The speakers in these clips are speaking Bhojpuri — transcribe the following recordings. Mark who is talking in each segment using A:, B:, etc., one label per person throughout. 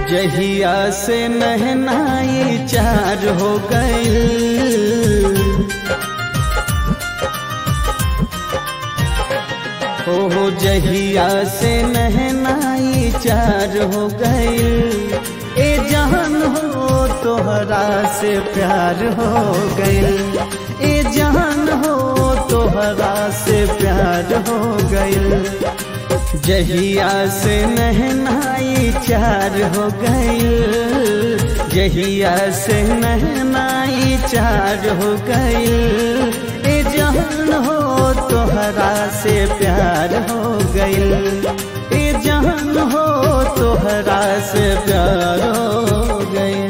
A: जहिया से नहनाई चार हो गई, ओ जहिया से नहनाई चार हो गई। ए जान हो तोहरा से प्यार हो गई, ए जान हो तोहरा से प्यार हो गई। जहिया से नहनाई चार हो गई, जहिया से नहनाई चार हो गई। ए जान हो तोहरा से प्यार हो गई, ए जान हो तोहरा से प्यार हो गई।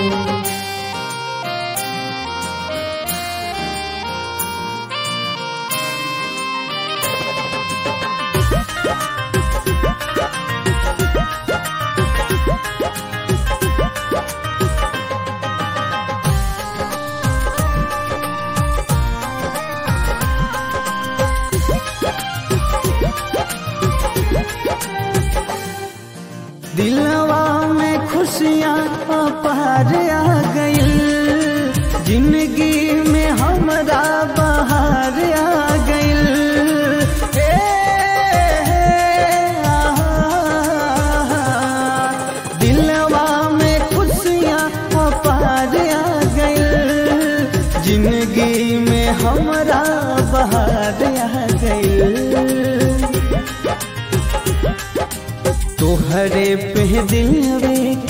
A: दिलवा में खुशियाँ अपार आ गई, जिंदगी में हमरा बहार आ गई। दिलवा में खुशियाँ अपार आ गई, जिंदगी में हमरा बहार आ गई। तोहरे पे दिलवे